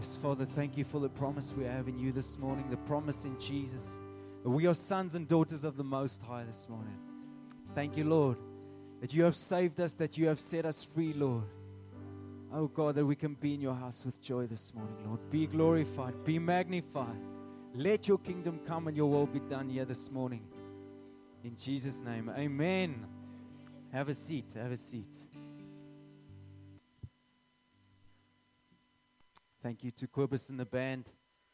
Yes, Father, thank you for the promise we have in you this morning, the promise in Jesus. That we are sons and daughters of the Most High this morning. Thank you, Lord, that you have saved us, that you have set us free, Lord. Oh, God, that we can be in your house with joy this morning, Lord. Be glorified, be magnified. Let your kingdom come and your will be done here this morning. In Jesus' name, amen. Have a seat, have a seat. Thank you to Kobus and the band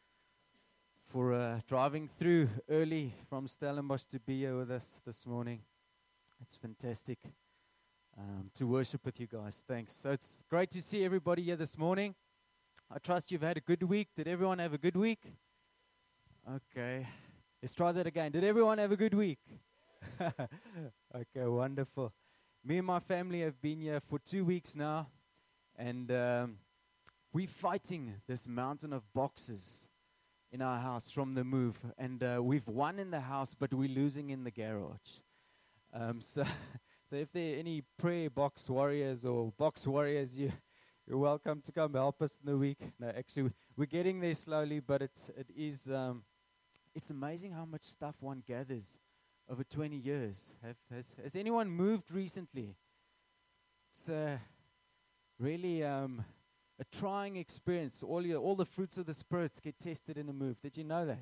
for driving through early from Stellenbosch to be here with us this morning. It's fantastic to worship with you guys. Thanks. So it's great to see everybody here this morning. I trust you've had a good week. Did everyone have a good week? Okay. Let's try that again. Did everyone have a good week? Okay, wonderful. Me and my family have been here for 2 weeks now, and we're fighting this mountain of boxes in our house from the move. And we've won in the house, but we're losing in the garage. So if there are any prayer box warriors or box warriors, you're welcome to come help us in the week. No, actually, we're getting there slowly, but it's amazing how much stuff one gathers over 20 years. Has anyone moved recently? It's really a trying experience. All the fruits of the spirits get tested in a move. Did you know that?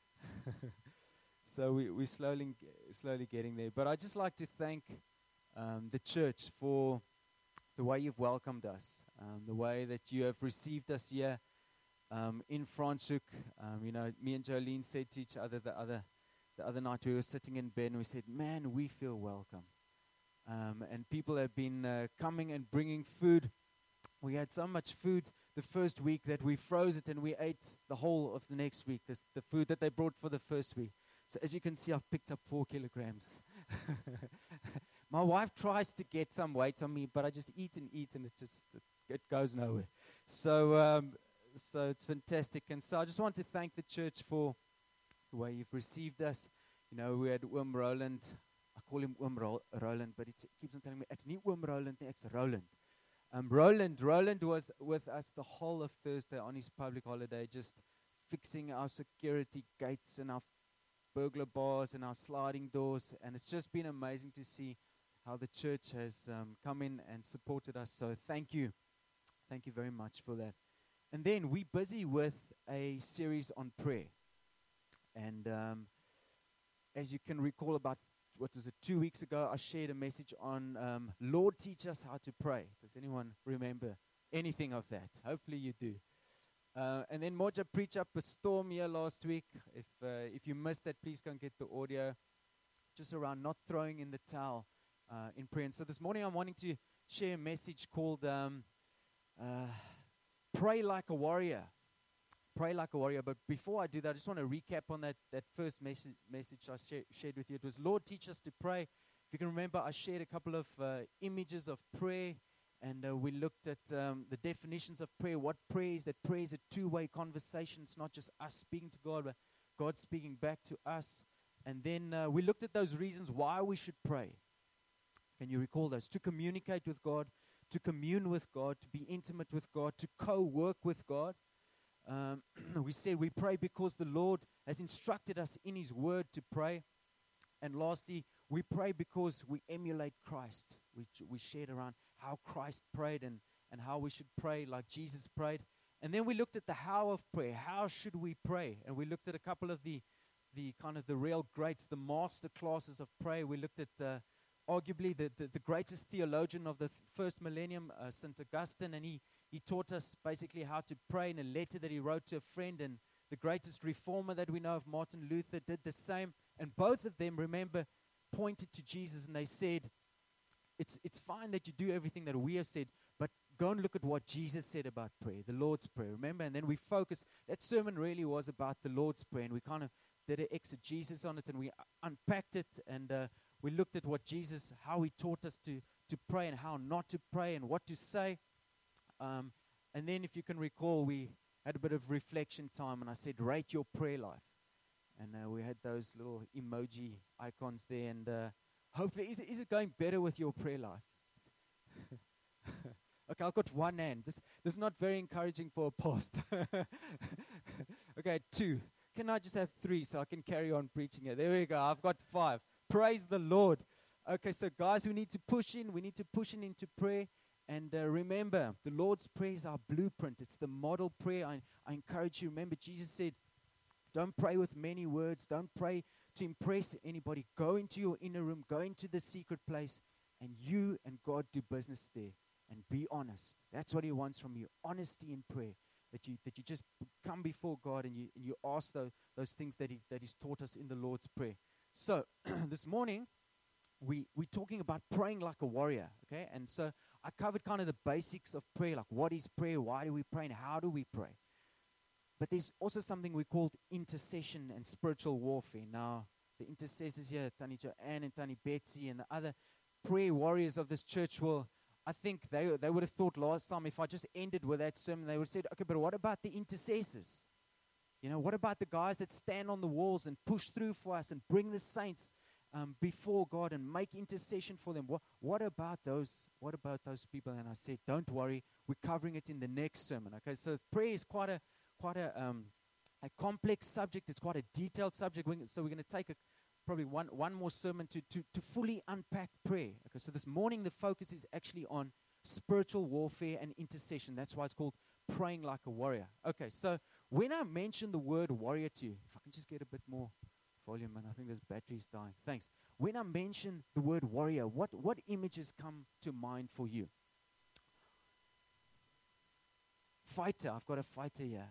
So we're slowly getting there. But I'd just like to thank the church for the way you've welcomed us, the way that you have received us here in Franschhoek. Me and Jolene said to each other the other night, we were sitting in bed and we said, man, we feel welcome. And people have been coming and bringing food. We had so much food the first week that we froze it and we ate the whole of the next week, the food that they brought for the first week. So as you can see, I've picked up 4 kilograms. My wife tries to get some weight on me, but I just eat and it goes nowhere. So it's fantastic. And so I just want to thank the church for the way you've received us. We had Oom Roland. I call him Oom Roland, but he keeps on telling me, it's not Oom Roland, it's Roland. Roland was with us the whole of Thursday on his public holiday, just fixing our security gates and our burglar bars and our sliding doors. And it's just been amazing to see how the church has come in and supported us. So thank you. Thank you very much for that. And then we're busy with a series on prayer. And as you can recall, about 2 weeks ago, I shared a message on Lord, teach us how to pray. Does anyone remember anything of that? Hopefully you do. And then Moja preached up a storm here last week. If you missed that, please go and get the audio. Just around not throwing in the towel in prayer. And so this morning I'm wanting to share a message called Pray Like a Warrior. Pray like a warrior. But before I do that, I just want to recap on that first message I shared with you. It was, Lord, teach us to pray. If you can remember, I shared a couple of images of prayer, and we looked at the definitions of prayer. What prayer is? That prayer is a two-way conversation. It's not just us speaking to God, but God speaking back to us. And then we looked at those reasons why we should pray. Can you recall those? To communicate with God, to commune with God, to be intimate with God, to co-work with God. We said we pray because the Lord has instructed us in His Word to pray. And lastly, we pray because we emulate Christ. We shared around how Christ prayed and how we should pray like Jesus prayed. And then we looked at the how of prayer. How should we pray? And we looked at a couple of the kind of the real greats, the master classes of prayer. We looked at arguably the greatest theologian of the first millennium, St. Augustine, and he taught us basically how to pray in a letter that he wrote to a friend. And the greatest reformer that we know of, Martin Luther, did the same. And both of them, remember, pointed to Jesus, and they said, it's fine that you do everything that we have said, but go and look at what Jesus said about prayer, the Lord's Prayer, remember? And then we focused, that sermon really was about the Lord's Prayer, and we kind of did an exegesis on it, and we unpacked it, and we looked at what Jesus, how he taught us to pray and how not to pray and what to say. And then if you can recall, we had a bit of reflection time, and I said, rate your prayer life. And we had those little emoji icons there, and hopefully, is it going better with your prayer life? Okay, I've got one hand. This is not very encouraging for a pastor. Okay, 2. Can I just have 3 so I can carry on preaching it? There we go. I've got 5. Praise the Lord. Okay, so guys, we need to push in. We need to push in into prayer. And remember, the Lord's Prayer is our blueprint. It's the model prayer. I encourage you. Remember, Jesus said, don't pray with many words. Don't pray to impress anybody. Go into your inner room. Go into the secret place. And you and God do business there. And be honest. That's what He wants from you. Honesty in prayer. That you just come before God and you ask those things that He's taught us in the Lord's Prayer. So, this morning, we're talking about praying like a warrior. Okay? And so, I covered kind of the basics of prayer. Like, what is prayer? Why do we pray? And how do we pray? But there's also something we call intercession and spiritual warfare. Now, the intercessors here, Tani Joanne and Tani Betsy and the other prayer warriors of this church I think they would have thought last time, if I just ended with that sermon, they would have said, okay, but what about the intercessors? You know, what about the guys that stand on the walls and push through for us and bring the saints before God and make intercession for them? What about those people? And I said, don't worry, we're covering it in the next sermon. Okay, so prayer is quite a complex subject. It's quite a detailed subject. So we're going to take probably one more sermon to fully unpack prayer. Okay, so this morning the focus is actually on spiritual warfare and intercession. That's why it's called praying like a warrior. Okay, so when I mention the word warrior to you, if I can just get a bit more volume, and I think this battery's dying. Thanks. When I mention the word warrior, what images come to mind for you? Fighter. I've got a fighter here.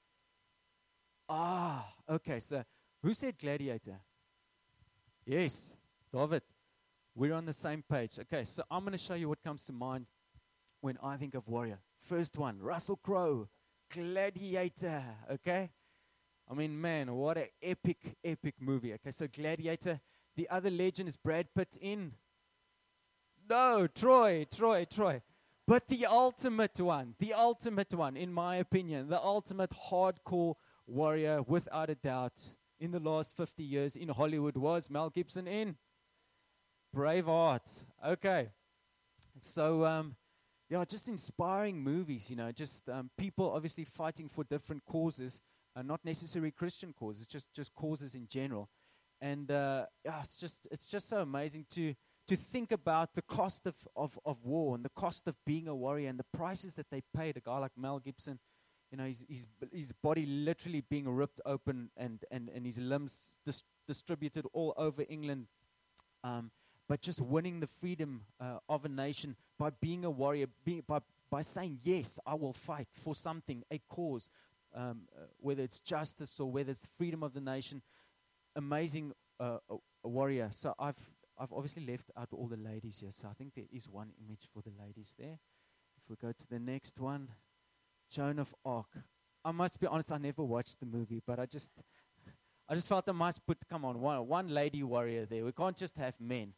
Okay, so who said gladiator? Yes, David. We're on the same page. Okay, so I'm going to show you what comes to mind when I think of warrior. First one, Russell Crowe, Gladiator. Okay? I mean, man, what an epic movie. Okay, so Gladiator. The other legend is Brad Pitt in... No, Troy. But the ultimate one, in my opinion, the ultimate hardcore warrior, without a doubt, in the last 50 years in Hollywood was Mel Gibson in Braveheart. Okay. So, just inspiring movies, just people obviously fighting for different causes, not necessarily Christian causes, just causes in general. And, it's just so amazing to think about the cost of war and the cost of being a warrior and the prices that they paid. A guy like Mel Gibson, his body literally being ripped open and his limbs distributed all over England. But just winning the freedom of a nation by being a warrior, by saying, yes, I will fight for something, a cause, whether it's justice or whether it's freedom of the nation. Amazing a warrior. So I've obviously left out all the ladies here, so I think there is one image for the ladies there. If we go to the next one, Joan of Arc. I must be honest, I never watched the movie, but I just felt I must put, come on, one lady warrior there. We can't just have men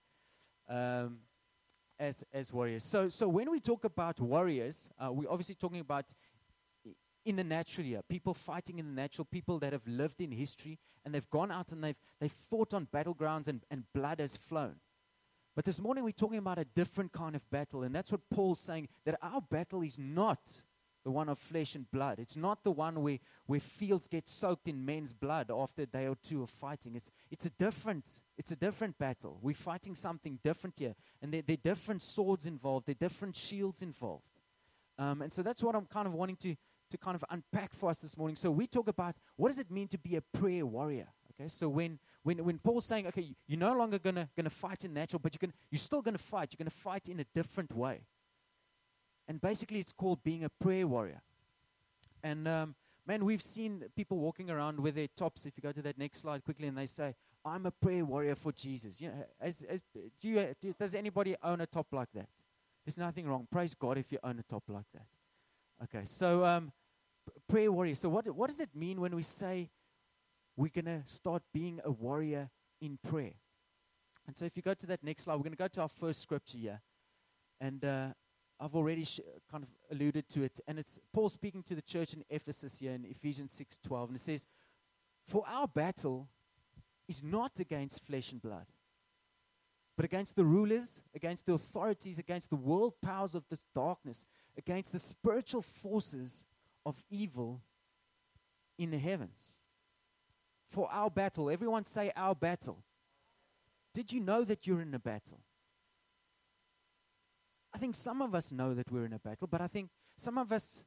as warriors. So when we talk about warriors, we're obviously talking about in the natural here, people fighting in the natural, people that have lived in history, and they've gone out and they've fought on battlegrounds and blood has flown. But this morning we're talking about a different kind of battle, and that's what Paul's saying, that our battle is not the one of flesh and blood. It's not the one where fields get soaked in men's blood after a day or two of fighting. It's a different battle. We're fighting something different here, and there are different swords involved, there are different shields involved. And so that's what I'm kind of wanting to kind of unpack for us this morning. So we talk about what does it mean to be a prayer warrior. Okay, so when Paul's saying, okay, you're no longer gonna fight in natural, but you're still gonna fight. You're gonna fight in a different way. And basically, it's called being a prayer warrior. And man, we've seen people walking around with their tops. If you go to that next slide quickly, and they say, "I'm a prayer warrior for Jesus." You know, does anybody own a top like that? There's nothing wrong. Praise God if you own a top like that. Okay, so prayer warrior. So what does it mean when we say we're going to start being a warrior in prayer? And so if you go to that next slide, we're going to go to our first scripture here. And I've already kind of alluded to it. And it's Paul speaking to the church in Ephesus here in Ephesians 6:12. And it says, "For our battle is not against flesh and blood, but against the rulers, against the authorities, against the world powers of this darkness, against the spiritual forces of evil in the heavens. For our battle. Everyone say our battle. Did you know that you're in a battle? I think some of us know that we're in a battle, but I think some of us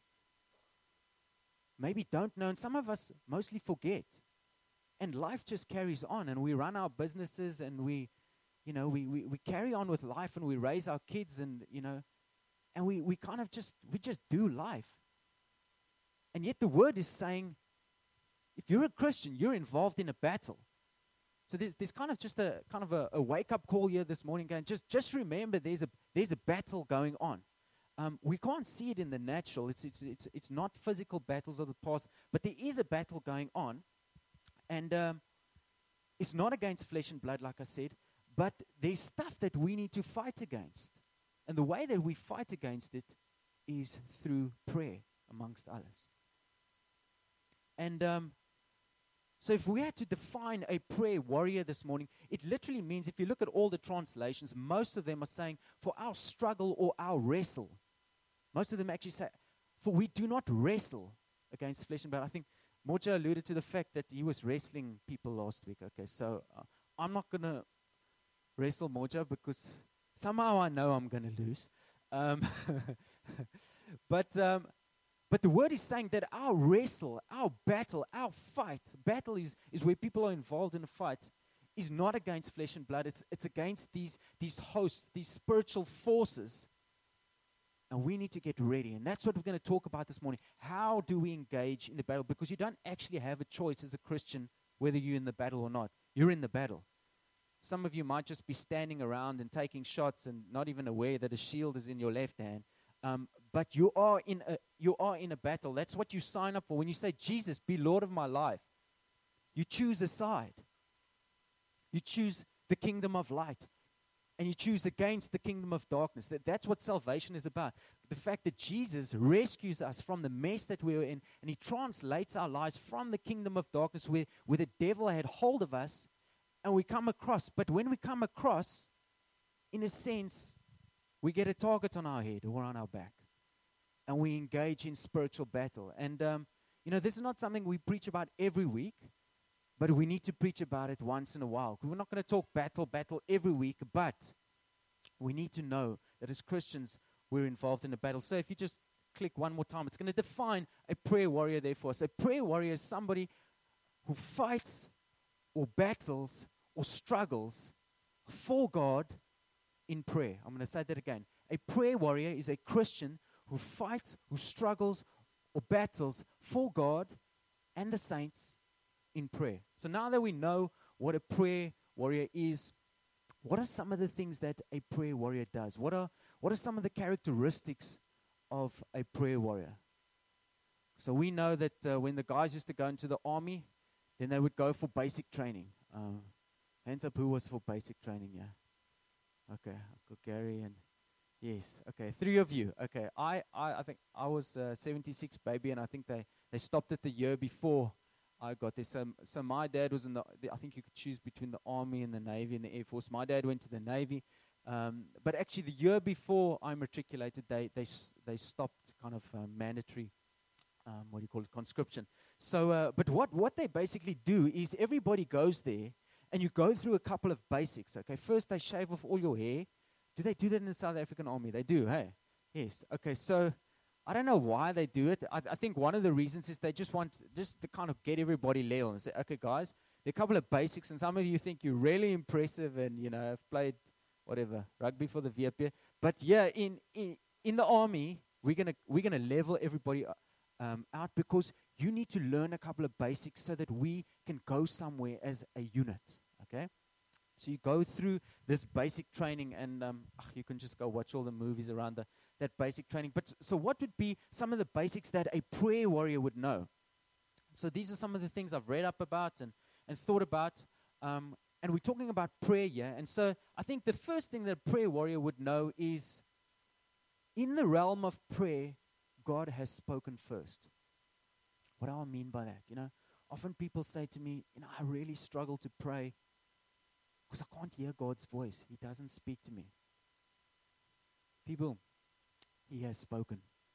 maybe don't know, and some of us mostly forget. And life just carries on, and we run our businesses, and we carry on with life, and we raise our kids, and and we kind of just do life. And yet the word is saying, if you're a Christian, you're involved in a battle. So there's kind of just a wake up call here this morning, going, just remember there's a battle going on. We can't see it in the natural. It's not physical battles of the past, but there is a battle going on, and it's not against flesh and blood, like I said, but there's stuff that we need to fight against, and the way that we fight against it is through prayer, amongst others. And so if we had to define a prayer warrior this morning, it literally means, if you look at all the translations, most of them are saying, for our struggle or our wrestle. Most of them actually say, for we do not wrestle against flesh and blood. I think Moja alluded to the fact that he was wrestling people last week. Okay, so I'm not going to wrestle Moja because somehow I know I'm going to lose. But the word is saying that our wrestle, our battle, our fight, battle is where people are involved in a fight, is not against flesh and blood. It's against these hosts, these spiritual forces. And we need to get ready. And that's what we're going to talk about this morning. How do we engage in the battle? Because you don't actually have a choice as a Christian whether you're in the battle or not. You're in the battle. Some of you might just be standing around and taking shots and not even aware that a shield is in your left hand. But you are in a battle. That's what you sign up for. When you say, Jesus, be Lord of my life, you choose a side. You choose the kingdom of light. And you choose against the kingdom of darkness. That's what salvation is about. The fact that Jesus rescues us from the mess that we were in, and he translates our lives from the kingdom of darkness where the devil had hold of us, and we come across. But when we come across, in a sense, we get a target on our head or on our back. And we engage in spiritual battle. And, this is not something we preach about every week, but we need to preach about it once in a while. We're not going to talk battle every week, but we need to know that as Christians, we're involved in a battle. So if you just click one more time, it's going to define a prayer warrior there for us. A prayer warrior is somebody who fights or battles or struggles for God in prayer. I'm going to say that again. A prayer warrior is a Christian who fights, who struggles, or battles for God and the saints in prayer. So now that we know what a prayer warrior is, what are some of the things that a prayer warrior does? What are some of the characteristics of a prayer warrior? So we know that when the guys used to go into the army, then they would go for basic training. Hands up, who was for basic training? Yeah. Okay, I've got Gary and yes. Okay, 3 of you. Okay, I think I was 76 baby, and I think they stopped it the year before I got this. So my dad was in the I think you could choose between the Army and the Navy and the Air Force. My dad went to the Navy, but actually the year before I matriculated, they stopped kind of mandatory, conscription. So, but what they basically do is everybody goes there, and you go through a couple of basics. Okay, first they shave off all your hair. Do they do that in the South African Army? They do, hey? Yes. Okay, so I don't know why they do it. I think one of the reasons is they just want to kind of get everybody level and say, okay, guys, there are a couple of basics, and some of you think you're really impressive and, have played, rugby for the VP. But yeah, in the Army, we're gonna level everybody out because you need to learn a couple of basics so that we can go somewhere as a unit, okay? So you go through this basic training, and you can just go watch all the movies around that basic training. But so what would be some of the basics that a prayer warrior would know? So these are some of the things I've read up about and thought about. And we're talking about prayer here. And so I think the first thing that a prayer warrior would know is, in the realm of prayer, God has spoken first. What do I mean by that? Often people say to me, I really struggle to pray because I can't hear God's voice. He doesn't speak to me. People, He has spoken.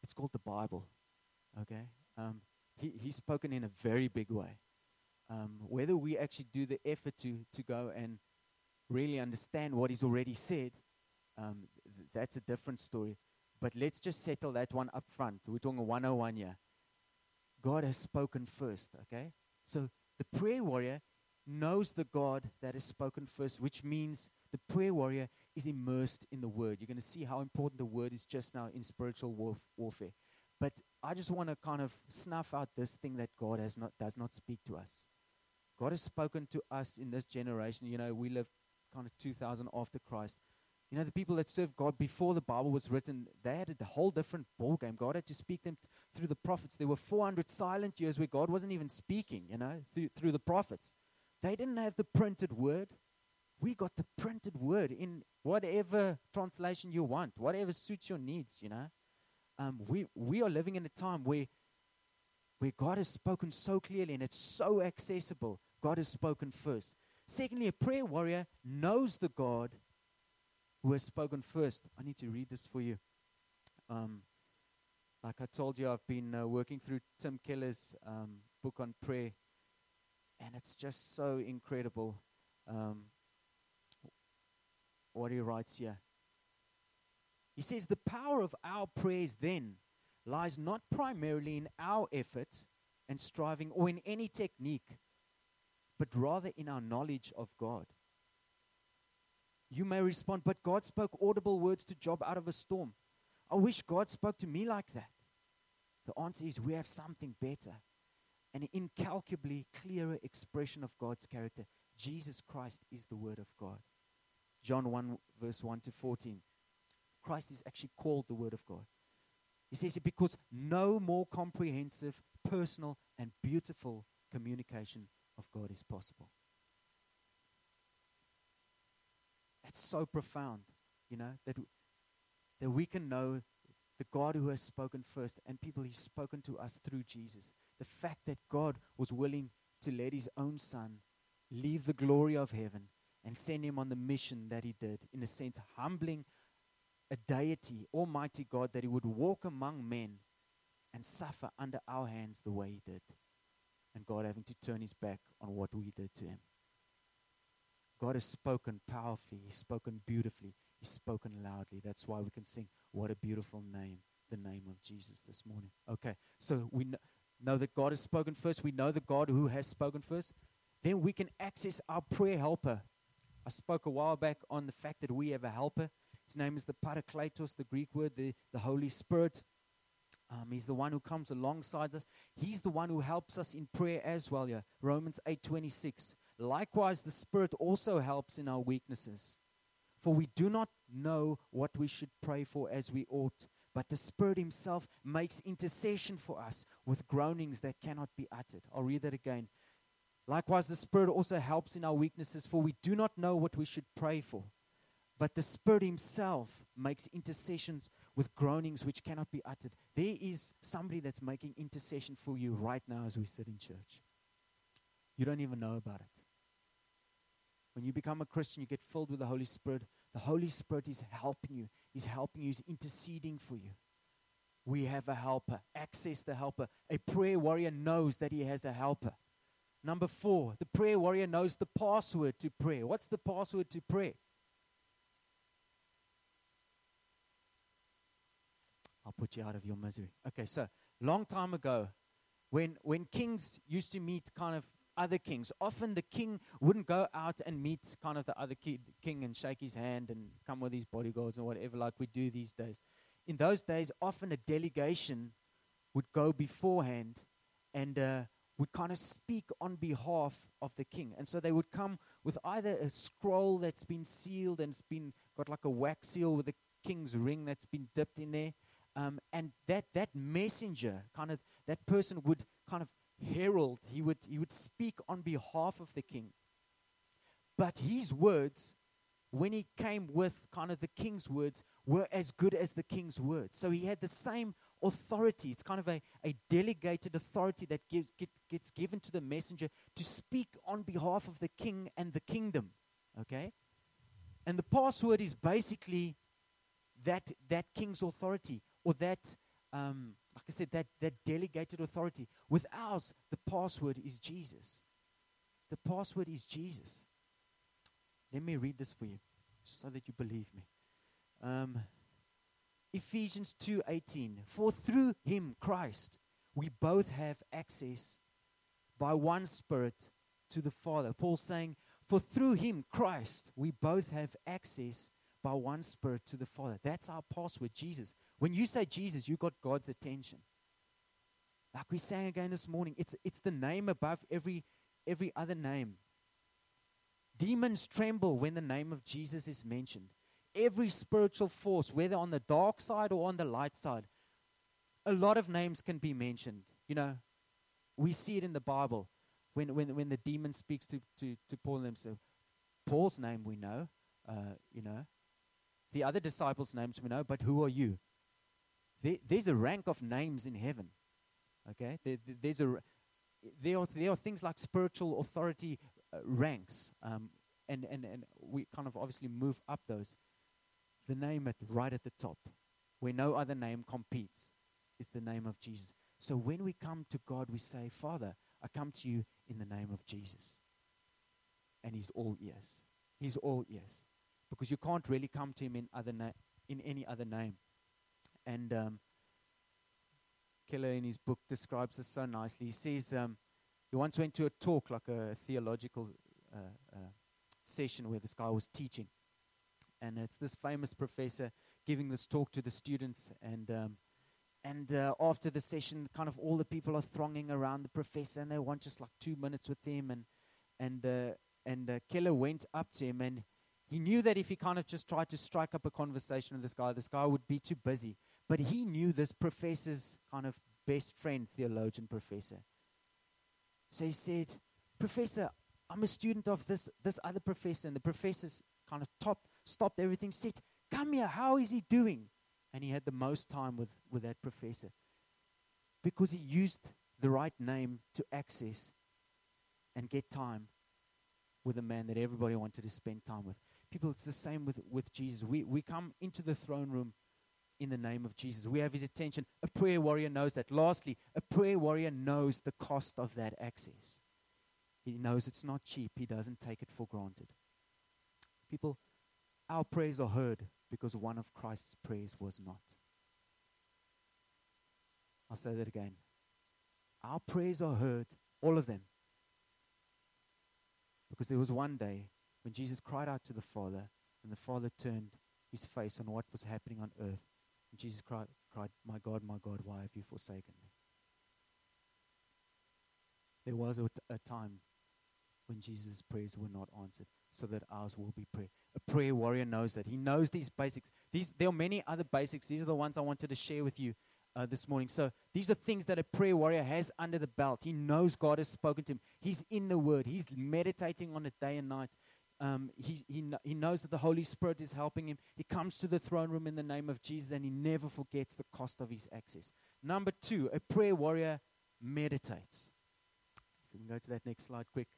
It's called the Bible. Okay? He's spoken in a very big way. Whether we actually do the effort to go and really understand what he's already said, that's a different story. But let's just settle that one up front. We're talking 101 here. God has spoken first, okay? So the prayer warrior knows the God that has spoken first, which means the prayer warrior is immersed in the Word. You're going to see how important the Word is just now in spiritual warfare. But I just want to kind of snuff out this thing that God does not speak to us. God has spoken to us in this generation. You know, we live kind of 2,000 after Christ. You know, the people that served God before the Bible was written, they had a whole different ballgame. God had to speak them through the prophets. There were 400 silent years where God wasn't even speaking, you know, through the prophets. They didn't have the printed word. We got the printed word in whatever translation you want, whatever suits your needs, you know. We are living in a time where God has spoken so clearly and it's so accessible. God has spoken first. Secondly, a prayer warrior knows the God who has spoken first. I need to read this for you. Like I told you, I've been working through Tim Keller's book on prayer, and it's just so incredible what he writes here. He says, the power of our prayers then lies not primarily in our effort and striving or in any technique, but rather in our knowledge of God. You may respond, but God spoke audible words to Job out of a storm. I wish God spoke to me like that. The answer is we have something better, an incalculably clearer expression of God's character. Jesus Christ is the Word of God. John 1, verse 1 to 14. Christ is actually called the Word of God. He says it because no more comprehensive, personal, and beautiful communication of God is possible. That's so profound, you know, that we can know the God who has spoken first and people He's spoken to us through Jesus. The fact that God was willing to let His own Son leave the glory of heaven and send Him on the mission that He did, in a sense, humbling a deity, Almighty God, that He would walk among men and suffer under our hands the way He did. And God having to turn His back on what we did to Him. God has spoken powerfully. He's spoken beautifully. He's spoken loudly. That's why we can sing, what a beautiful name, the name of Jesus this morning. Okay, so we know that God has spoken first. We know the God who has spoken first. Then we can access our prayer helper. I spoke a while back on the fact that we have a helper. His name is the Parakletos, the Greek word, the Holy Spirit. He's the one who comes alongside us. He's the one who helps us in prayer as well. Yeah. Romans 8:26. Likewise, the Spirit also helps in our weaknesses. For we do not know what we should pray for as we ought, but the Spirit Himself makes intercession for us with groanings that cannot be uttered. I'll read that again. Likewise, the Spirit also helps in our weaknesses, for we do not know what we should pray for. But the Spirit Himself makes intercessions with groanings which cannot be uttered. There is somebody that's making intercession for you right now as we sit in church. You don't even know about it. When you become a Christian, you get filled with the Holy Spirit. The Holy Spirit is helping you. He's helping you. He's interceding for you. We have a helper. Access the helper. A prayer warrior knows that he has a helper. Number 4, the prayer warrior knows the password to prayer. What's the password to prayer? I'll put you out of your misery. Okay, so long time ago, when kings used to meet kind of other kings, often the king wouldn't go out and meet kind of the other king and shake his hand and come with his bodyguards and whatever like we do these days. In those days, often a delegation would go beforehand and would kind of speak on behalf of the king. And so they would come with either a scroll that's been sealed and it's got like a wax seal with the king's ring that's been dipped in there. And that messenger, kind of, that person would kind of herald, he would speak on behalf of the king. But his words, when he came with kind of the king's words, were as good as the king's words. So he had the same authority. It's kind of a delegated authority that gets given to the messenger to speak on behalf of the king and the kingdom. Okay? And the password is basically that king's authority, or that like I said, that delegated authority. With ours, the password is Jesus. The password is Jesus. Let me read this for you, just so that you believe me. Ephesians 2:18. For through him, Christ, we both have access by one Spirit to the Father. Paul's saying, for through him, Christ, we both have access by one Spirit to the Father. That's our password, Jesus. When you say Jesus, you got God's attention. Like we sang again this morning, it's the name above every other name. Demons tremble when the name of Jesus is mentioned. Every spiritual force, whether on the dark side or on the light side, a lot of names can be mentioned. You know, we see it in the Bible when the demon speaks to Paul and them. So Paul's name we know, you know. The other disciples' names we know, but who are you? There's a rank of names in heaven. Okay, there are things like spiritual authority ranks, and we kind of obviously move up those. The name right at the top, where no other name competes, is the name of Jesus. So when we come to God, we say, Father, I come to you in the name of Jesus. And he's all ears. He's all ears. Because you can't really come to him in any other name. And Keller in his book describes this so nicely. He says he once went to a talk, like a theological session where this guy was teaching. And it's this famous professor giving this talk to the students. And after the session, kind of all the people are thronging around the professor, and they want just like 2 minutes with him. And Keller went up to him, and he knew that if he kind of just tried to strike up a conversation with this guy would be too busy. But he knew this professor's kind of best friend, theologian professor. So he said, Professor, I'm a student of this other professor. And the professor's kind of stopped everything, said, come here, how is he doing? And he had the most time with that professor. Because he used the right name to access and get time with a man that everybody wanted to spend time with. People, it's the same with Jesus. We come into the throne room in the name of Jesus. We have his attention. A prayer warrior knows that. Lastly, a prayer warrior knows the cost of that access. He knows it's not cheap. He doesn't take it for granted. People, our prayers are heard because one of Christ's prayers was not. I'll say that again. Our prayers are heard, all of them. Because there was one day when Jesus cried out to the Father, and the Father turned his face on what was happening on earth. And Jesus cried, my God, why have you forsaken me? There was a time when Jesus' prayers were not answered, so that ours will be prayer. A prayer warrior knows that. He knows these basics. There are many other basics. These are the ones I wanted to share with you this morning. So these are things that a prayer warrior has under the belt. He knows God has spoken to him. He's in the Word. He's meditating on it day and night. He knows that the Holy Spirit is helping him. He comes to the throne room in the name of Jesus, and he never forgets the cost of his access. Number 2, a prayer warrior meditates. If we can go to that next slide quick.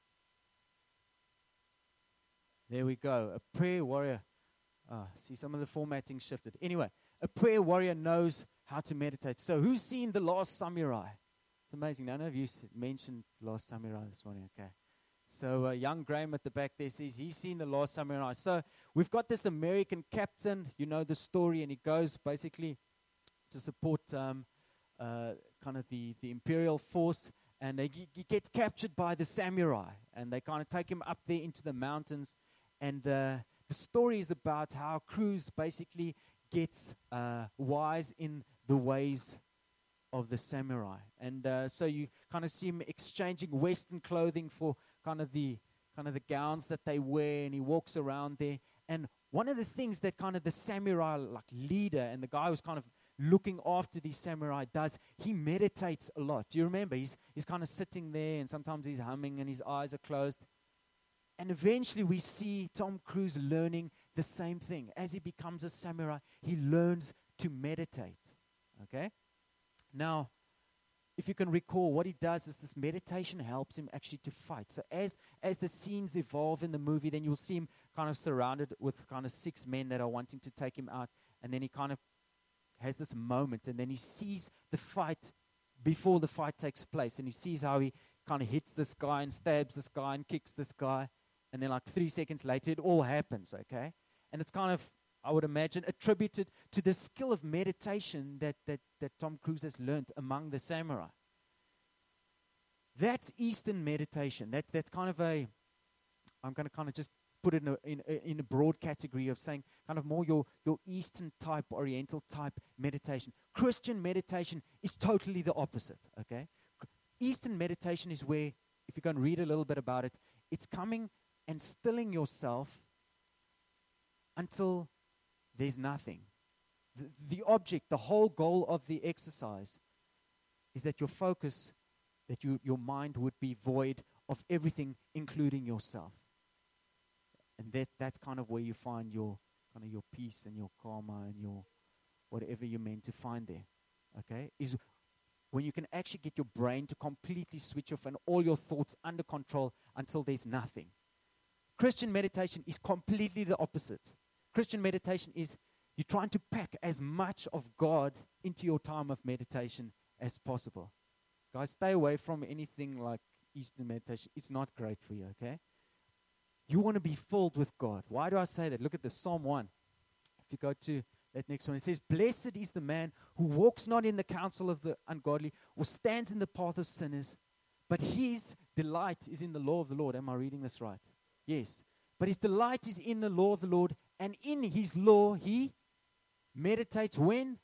There we go. A prayer warrior. See, some of the formatting shifted. Anyway, a prayer warrior knows how to meditate. So who's seen The Last Samurai? It's amazing. None of you mentioned Last Samurai this morning. Okay. So young Graham at the back there says he's seen The Last Samurai. So we've got this American captain, you know the story, and he goes basically to support kind of the imperial force, and he gets captured by the samurai, and they kind of take him up there into the mountains, and the story is about how Cruz basically gets wise in the ways of the samurai. And so you kind of see him exchanging Western clothing for kind of the gowns that they wear, and he walks around there. And one of the things that kind of the samurai like leader and the guy who's kind of looking after the samurai does, he meditates a lot. Do you remember? He's kind of sitting there, and sometimes he's humming and his eyes are closed. And eventually we see Tom Cruise learning the same thing. As he becomes a samurai, he learns to meditate. Okay? Now, if you can recall, what he does is this meditation helps him actually to fight. So as the scenes evolve in the movie, then you'll see him kind of surrounded with kind of 6 men that are wanting to take him out. And then he kind of has this moment, and then he sees the fight before the fight takes place, and he sees how he kind of hits this guy and stabs this guy and kicks this guy, and then like 3 seconds later, it all happens, okay? And it's kind of, I would imagine, attributed to the skill of meditation that Tom Cruise has learned among the samurai. That's Eastern meditation. That's kind of I'm going to kind of just put it in a broad category of saying kind of more your Eastern type, Oriental type meditation. Christian meditation is totally the opposite, okay? Eastern meditation is where, if you go and read a little bit about it, it's coming and stilling yourself until there's nothing. The object, the whole goal of the exercise is that your focus, that your mind would be void of everything, including yourself. And that's kind of where you find your kind of your peace and your karma and your whatever you're meant to find there. Okay? Is when you can actually get your brain to completely switch off and all your thoughts under control until there's nothing. Christian meditation is completely the opposite. Christian meditation is you're trying to pack as much of God into your time of meditation as possible. Guys, stay away from anything like Eastern meditation. It's not great for you, okay? You want to be filled with God. Why do I say that? Look at this, Psalm 1. If you go to that next one, it says, "Blessed is the man who walks not in the counsel of the ungodly or stands in the path of sinners, but his delight is in the law of the Lord." Am I reading this right? Yes. "But his delight is in the law of the Lord, and in his law he meditates" when?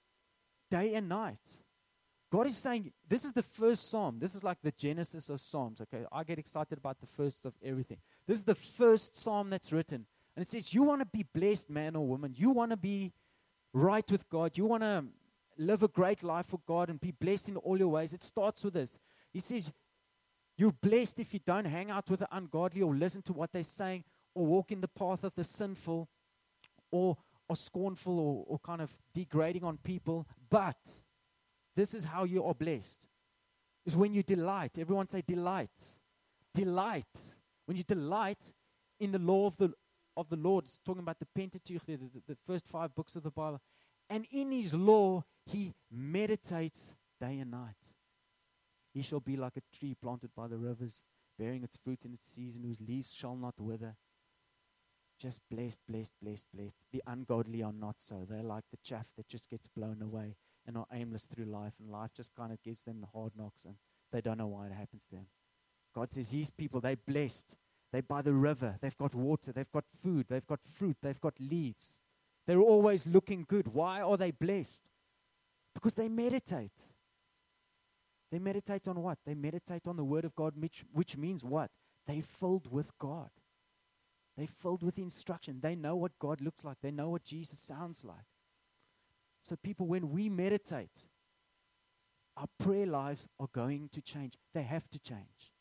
Day and night. God is saying, this is the first psalm. This is like the genesis of psalms, okay? I get excited about the first of everything. This is the first psalm that's written. And it says, you want to be blessed, man or woman. You want to be right with God. You want to live a great life for God and be blessed in all your ways. It starts with this. He says, you're blessed if you don't hang out with the ungodly or listen to what they're saying or walk in the path of the sinful or scornful or kind of degrading on people. But this is how you are blessed. Is when you delight. Everyone say delight. Delight. When you delight in the law of the Lord. It's talking about the Pentateuch, the first 5 books of the Bible. And in his law, he meditates day and night. He shall be like a tree planted by the rivers, bearing its fruit in its season, whose leaves shall not wither. Just blessed, blessed, blessed, blessed. The ungodly are not so. They're like the chaff that just gets blown away and are aimless through life, and life just kind of gives them the hard knocks, and they don't know why it happens to them. God says his people, they're blessed. They're by the river. They've got water. They've got food. They've got fruit. They've got leaves. They're always looking good. Why are they blessed? Because they meditate. They meditate on what? They meditate on the word of God, which means what? They're filled with God. They're filled with instruction. They know what God looks like. They know what Jesus sounds like. So people, when we meditate, our prayer lives are going to change. They have to change.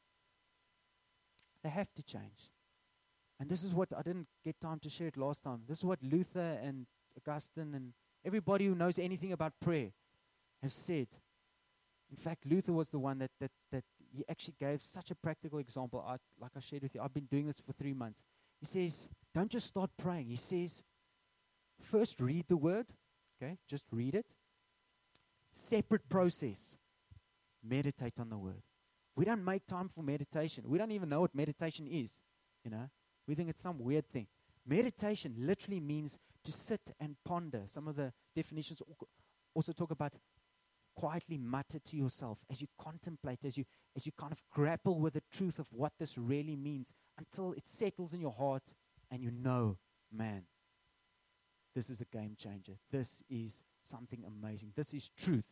They have to change. And this is what, I didn't get time to share it last time. This is what Luther and Augustine and everybody who knows anything about prayer have said. In fact, Luther was the one that he actually gave such a practical example. Like I shared with you, I've been doing this for 3 months. He says, don't just start praying. He says, first read the word. Okay, just read it. Separate process. Meditate on the word. We don't make time for meditation. We don't even know what meditation is. You know, we think it's some weird thing. Meditation literally means to sit and ponder. Some of the definitions also talk about quietly mutter to yourself as you contemplate, as you kind of grapple with the truth of what this really means until it settles in your heart and you know, man, this is a game changer. This is something amazing. This is truth.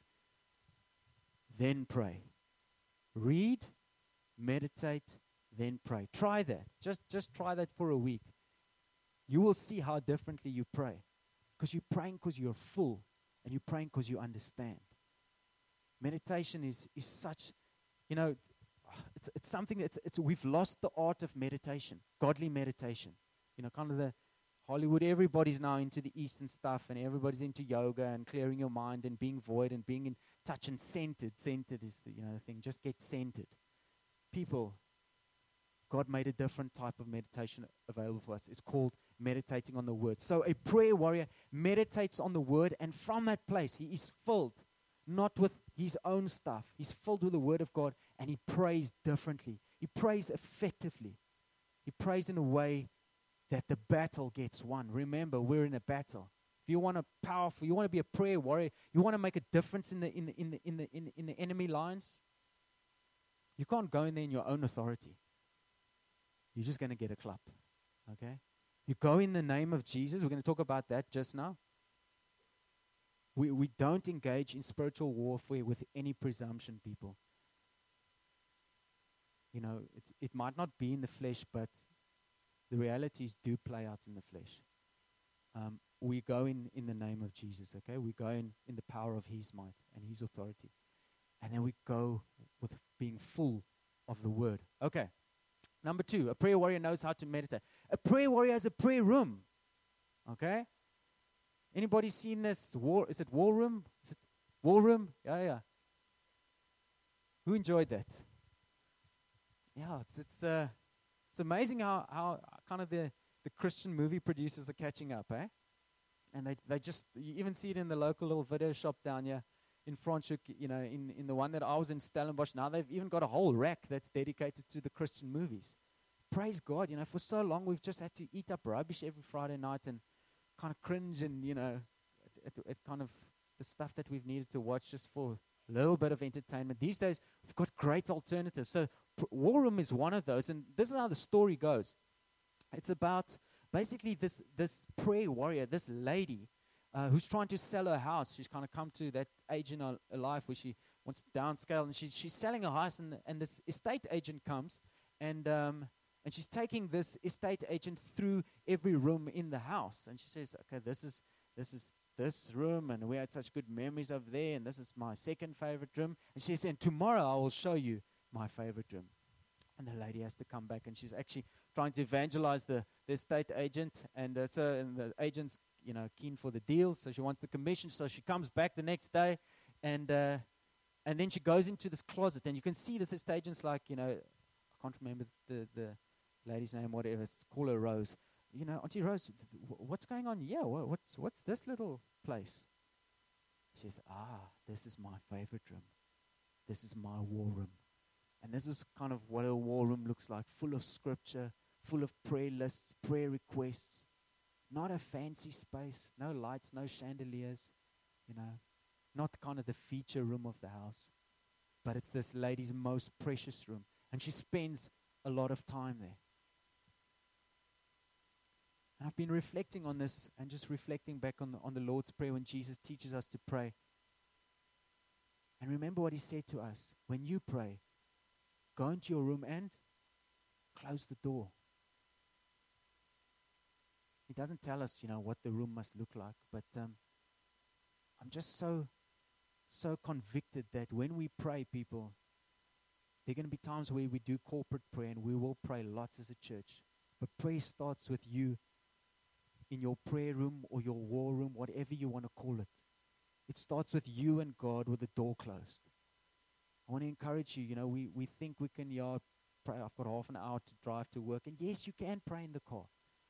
Then pray. Read, meditate, then pray. Try that. Just try that for a week. You will see how differently you pray. Because you're praying because you're full, and you're praying because you understand. Meditation is such, you know, it's something that's we've lost the art of meditation, godly meditation. You know, kind of the Hollywood, everybody's now into the Eastern stuff, and everybody's into yoga and clearing your mind and being void and being in touch and centered. Centered is the thing. Just get centered. People, God made a different type of meditation available for us. It's called meditating on the word. So a prayer warrior meditates on the word, and from that place, he is filled, not with his own stuff. He's filled with the word of God, and he prays differently. He prays effectively. He prays in a way that the battle gets won. Remember, we're in a battle. If you want you want to be a prayer warrior, you want to make a difference in the enemy lines, you can't go in there in your own authority. You're just going to get a clap. Okay? You go in the name of Jesus. We're going to talk about that just now. We don't engage in spiritual warfare with any presumption, people. You know, it might not be in the flesh, but the realities do play out in the flesh. We go in the name of Jesus, okay? We go in the power of his might and his authority. And then we go with being full of the word. Okay. Number 2, a prayer warrior knows how to meditate. A prayer warrior has a prayer room. Okay? Anybody seen this? Is it War Room? Is it War Room? Yeah. Who enjoyed that? Yeah, it's amazing how kind of the Christian movie producers are catching up, eh? And they just, you even see it in the local little video shop down here in Franschhoek, you know, in the one that I was in Stellenbosch. Now they've even got a whole rack that's dedicated to the Christian movies. Praise God, you know, for so long we've just had to eat up rubbish every Friday night and kind of cringe and, you know, at kind of the stuff that we've needed to watch just for a little bit of entertainment. These days we've got great alternatives. So War Room is one of those, and this is how the story goes. It's about basically this prayer warrior, this lady, who's trying to sell her house. She's kind of come to that age in her life where she wants to downscale, and she's selling her house, and this estate agent comes, and she's taking this estate agent through every room in the house, and she says, okay, this is this room, and we had such good memories over there, and this is my second favorite room, and she says, and tomorrow I will show you my favorite room. And the lady has to come back, and she's actually trying to evangelize the estate agent, and the agent's, you know, keen for the deal, so she wants the commission. So she comes back the next day, and then she goes into this closet, and you can see this estate agent's like, you know, I can't remember the lady's name, whatever. Let's call her Rose. You know, Auntie Rose, what's going on here? What's this little place? She says, this is my favorite room. This is my war room. And this is kind of what a war room looks like, full of scripture, full of prayer lists, prayer requests. Not a fancy space, no lights, no chandeliers, you know, not kind of the feature room of the house, but it's this lady's most precious room. And she spends a lot of time there. And I've been reflecting on this and just reflecting back on the Lord's Prayer when Jesus teaches us to pray. And remember what he said to us. When you pray, go into your room and close the door. He doesn't tell us, you know, what the room must look like. But I'm just so convicted that when we pray, people, there are going to be times where we do corporate prayer, and we will pray lots as a church. But prayer starts with you in your prayer room or your war room, whatever you want to call it. It starts with you and God with the door closed. I want to encourage you, you know, we think we can, pray. I've got half an hour to drive to work. And yes, you can pray in the car.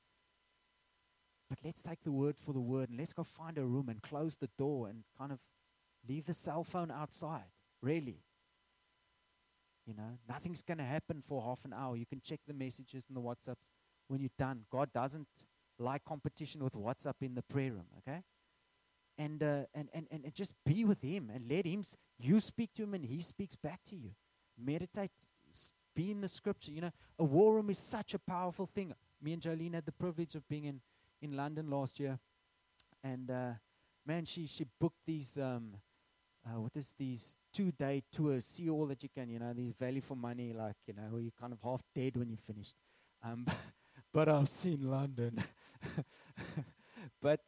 But let's take the word for the word, and let's go find a room and close the door and kind of leave the cell phone outside, really. You know, nothing's going to happen for half an hour. You can check the messages and the WhatsApps when you're done. God doesn't like competition with WhatsApp in the prayer room, okay? And just be with him and let him, you speak to him and he speaks back to you. Meditate, be in the scripture. You know, a war room is such a powerful thing. Me and Jolene had the privilege of being in London last year. And, man, she booked these, these 2-day tours, see all that you can, you know, these value for money, like, you know, where you're kind of half dead when you're finished. But I've seen London. But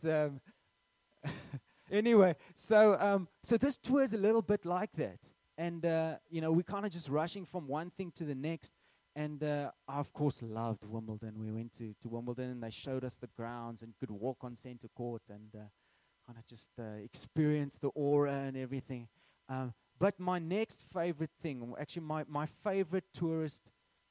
anyway, so this tour is a little bit like that. And, you know, we're kind of just rushing from one thing to the next. And I, of course, loved Wimbledon. We went to Wimbledon, and they showed us the grounds and could walk on center court and kind of just experience the aura and everything. But my next favorite thing, actually my favorite tourist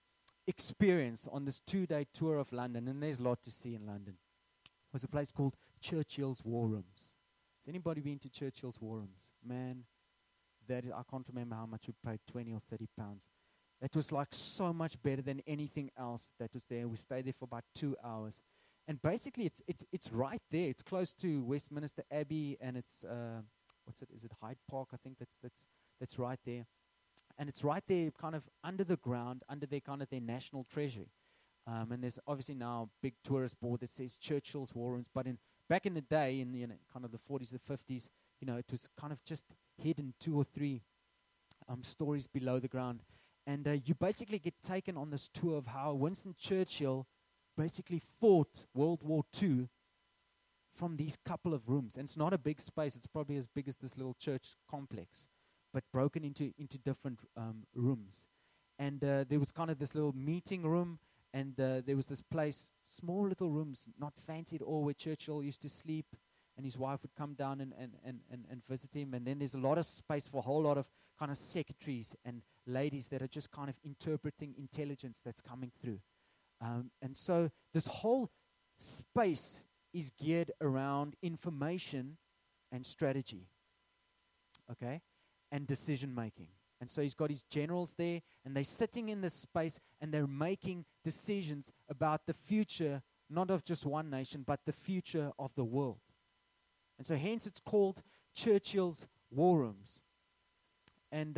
experience on this 2-day tour of London, and there's a lot to see in London, was a place called Churchill's War Rooms. Has anybody been to Churchill's War Rooms? Man, I can't remember how much we paid, 20 or 30 pounds. That was like so much better than anything else that was there. We stayed there for about 2 hours. And basically, it's right there. It's close to Westminster Abbey, and it's, Is it Hyde Park? I think that's right there. And it's right there kind of under the ground, under their kind of their national treasury. And there's obviously now a big tourist board that says Churchill's War Rooms. But back in the day, in kind of the 40s, the 50s, it was kind of just hidden 2 or 3 stories below the ground. And you basically get taken on this tour of how Winston Churchill basically fought World War II from these couple of rooms. And it's not a big space. It's probably as big as this little church complex, but broken into different rooms. And there was kind of this little meeting room, and there was this place, small little rooms, not fancy at all, where Churchill used to sleep, and his wife would come down and visit him. And then there's a lot of space for a whole lot of kind of secretaries and ladies that are just kind of interpreting intelligence that's coming through. And so this whole space is geared around information and strategy, okay, and decision making. And so he's got his generals there, and they're sitting in this space, and they're making decisions about the future, not of just one nation, but the future of the world. And so hence it's called Churchill's War Rooms. And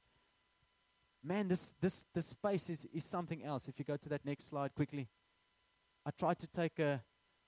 man, this space is something else. If you go to that next slide quickly. I tried to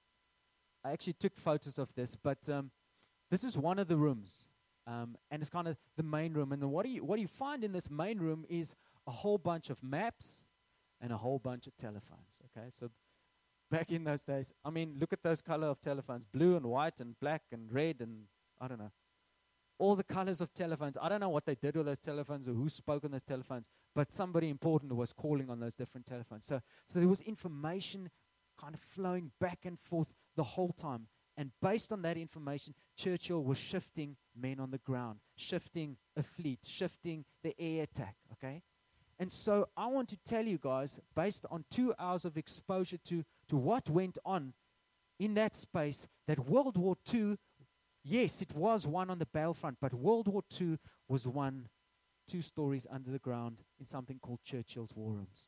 I actually took photos of this, but this is one of the rooms. And it's kind of the main room. And what do you find in this main room is a whole bunch of maps and a whole bunch of telephones. Okay, so back in those days, I mean, look at those color of telephones: blue and white and black and red and I don't know, all the colors of telephones. I don't know what they did with those telephones or who spoke on those telephones, but somebody important was calling on those different telephones. So there was information kind of flowing back and forth the whole time. And based on that information, Churchill was shifting men on the ground, shifting a fleet, shifting the air attack, okay? And so I want to tell you guys, based on 2 hours of exposure to what went on in that space, that World War II, yes, it was won on the battlefront, but World War II was won 2 stories under the ground in something called Churchill's War Rooms.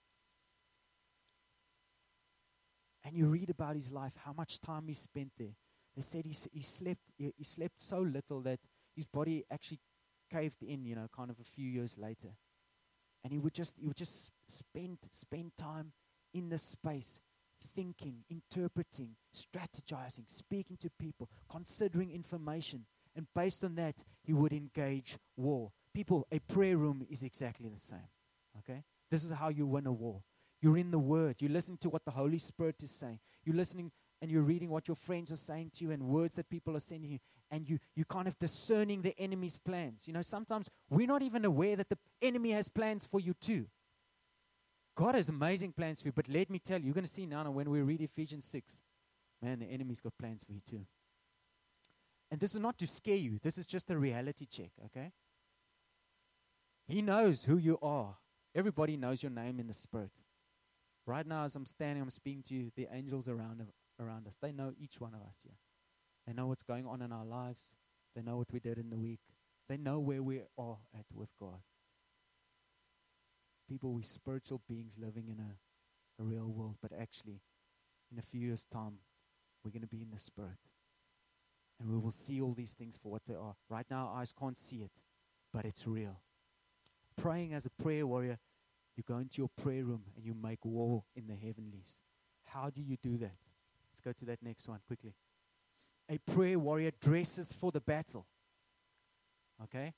And you read about his life, how much time he spent there. They said he slept so little that his body actually caved in, kind of a few years later. And he would just spend time in this space, thinking, interpreting, strategizing, speaking to people, considering information. And based on that, he would engage war. People, a prayer room is exactly the same. Okay? This is how you win a war. You're in the Word. You're listening to what the Holy Spirit is saying. You're listening and you're reading what your friends are saying to you and words that people are sending you. And you're kind of discerning the enemy's plans. Sometimes we're not even aware that the enemy has plans for you too. God has amazing plans for you. But let me tell you, you're going to see now when we read Ephesians 6, man, the enemy's got plans for you too. And this is not to scare you. This is just a reality check, okay? He knows who you are. Everybody knows your name in the Spirit. Right now, as I'm standing, I'm speaking to you, the angels around us. They know each one of us here. They know what's going on in our lives. They know what we did in the week. They know where we are at with God. People, we're spiritual beings living in a real world, but actually, in a few years' time, we're going to be in the Spirit. And we will see all these things for what they are. Right now, our eyes can't see it, but it's real. Praying as a prayer warrior, you go into your prayer room and you make war in the heavenlies. How do you do that? Let's go to that next one quickly. A prayer warrior dresses for the battle. Okay?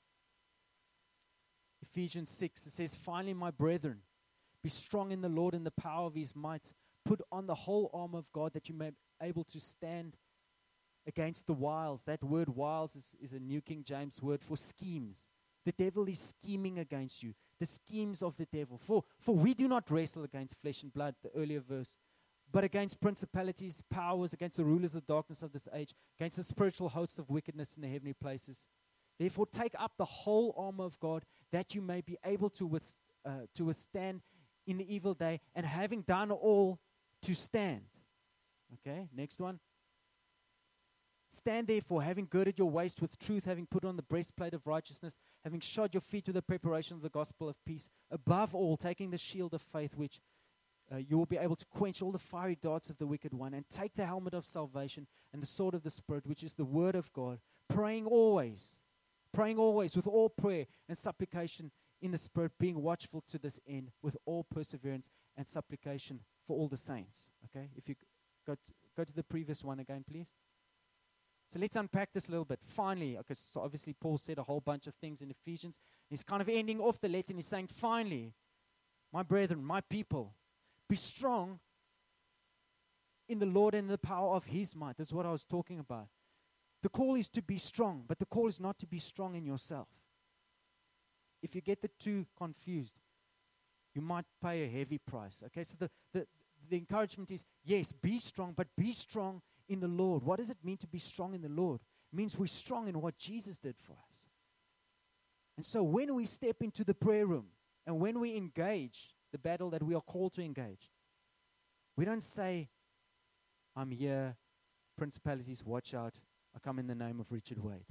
Ephesians 6, it says, "Finally, my brethren, be strong in the Lord and the power of his might. Put on the whole armor of God that you may be able to stand against the wiles." That word wiles is a New King James word for schemes. The devil is scheming against you. The schemes of the devil. For we do not wrestle against flesh and blood, the earlier verse, but against principalities, powers, against the rulers of darkness of this age, against the spiritual hosts of wickedness in the heavenly places. Therefore take up the whole armor of God, that you may be able to withstand in the evil day, and having done all, to stand. Okay, next one. Stand therefore, having girded your waist with truth, having put on the breastplate of righteousness, having shod your feet with the preparation of the gospel of peace, above all, taking the shield of faith, which you will be able to quench all the fiery darts of the wicked one, and take the helmet of salvation and the sword of the Spirit, which is the word of God, praying always with all prayer and supplication in the Spirit, being watchful to this end with all perseverance and supplication for all the saints. Okay, if you go to the previous one again, please. So let's unpack this a little bit. Finally, okay, so obviously Paul said a whole bunch of things in Ephesians. He's kind of ending off the letter and he's saying, finally, my brethren, my people, be strong in the Lord and the power of His might. This is what I was talking about. The call is to be strong, but the call is not to be strong in yourself. If you get the two confused, you might pay a heavy price. Okay, so the encouragement is, yes, be strong, but be strong in the Lord. What does it mean to be strong in the Lord? It means we're strong in what Jesus did for us. And so when we step into the prayer room and when we engage the battle that we are called to engage, we don't say, I'm here, principalities, watch out, I come in the name of Richard Wade.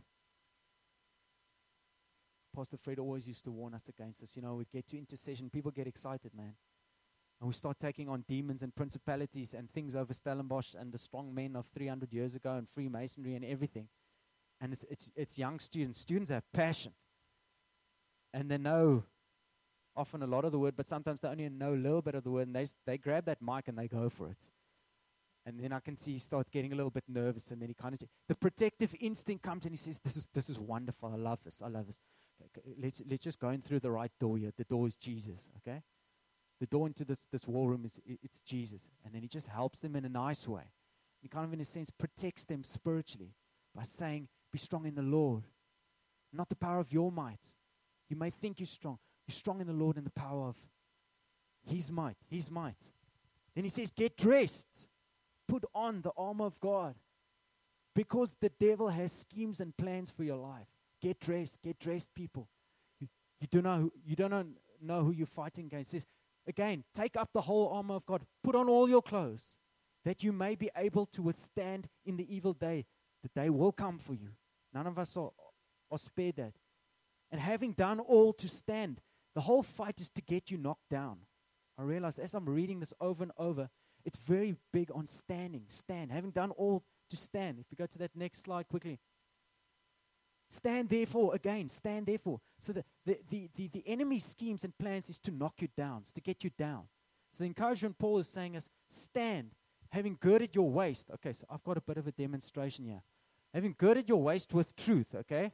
Pastor Fred always used to warn us against this. You know, we get to intercession, people get excited, man. And we start taking on demons and principalities and things over Stellenbosch and the strong men of 300 years ago and Freemasonry and everything. And it's young students. Students have passion. And they know often a lot of the word, but sometimes they only know a little bit of the word. And they grab that mic and they go for it. And then I can see he starts getting a little bit nervous. And then he kind of, the protective instinct comes and he says, this is wonderful. I love this. Okay, let's just go in through the right door here. The door is Jesus, okay? The door into this war room it's Jesus. And then he just helps them in a nice way. He kind of, in a sense, protects them spiritually by saying, be strong in the Lord, not the power of your might. You may think you're strong. You're strong in the Lord and the power of His might. His might. Then he says, get dressed. Put on the armor of God. Because the devil has schemes and plans for your life. Get dressed, people. You don't know who you're fighting against. It says, again, take up the whole armor of God. Put on all your clothes, that you may be able to withstand in the evil day. The day will come for you. None of us are spared that. And having done all, to stand. The whole fight is to get you knocked down. I realize as I'm reading this over and over, it's very big on standing. Stand. Having done all, to stand. If we go to that next slide quickly. Stand therefore, again, stand therefore. So the enemy's schemes and plans is to knock you down, is to get you down. So the encouragement Paul is saying is, stand, having girded your waist. Okay, so I've got a bit of a demonstration here. Having girded your waist with truth, okay?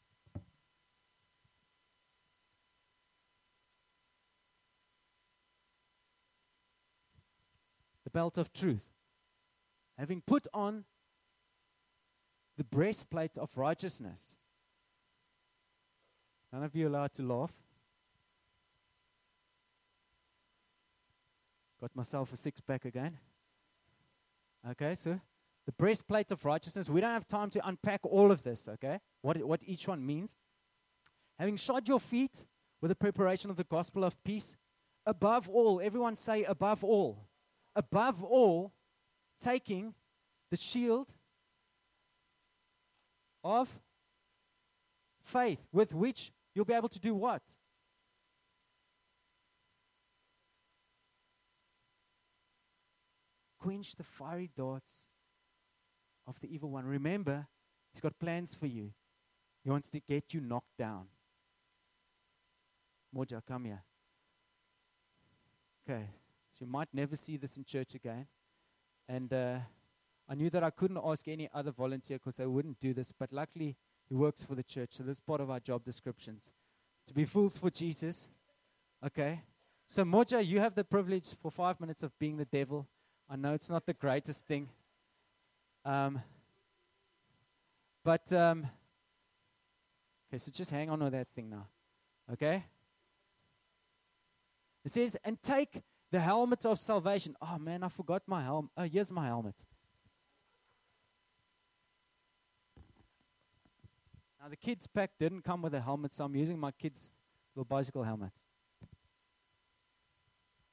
The belt of truth. Having put on the breastplate of righteousness. None of you allowed to laugh. Got myself a six-pack again. Okay, so the breastplate of righteousness. We don't have time to unpack all of this, okay? What each one means. Having shod your feet with the preparation of the gospel of peace. Above all, everyone say above all. Above all, taking the shield of faith, with which you'll be able to do what? Quench the fiery darts of the evil one. Remember, he's got plans for you. He wants to get you knocked down. Moja, come here. Okay, so you might never see this in church again. And I knew that I couldn't ask any other volunteer because they wouldn't do this, but luckily he works for the church, so this is part of our job descriptions. To be fools for Jesus. Okay. So Moja, you have the privilege for 5 minutes of being the devil. I know it's not the greatest thing. Okay, so just hang on with that thing now. Okay? It says, and take the helmet of salvation. Oh man, I forgot my helmet. Oh, here's my helmet. Now the kids' pack didn't come with a helmet, so I'm using my kids' little bicycle helmet.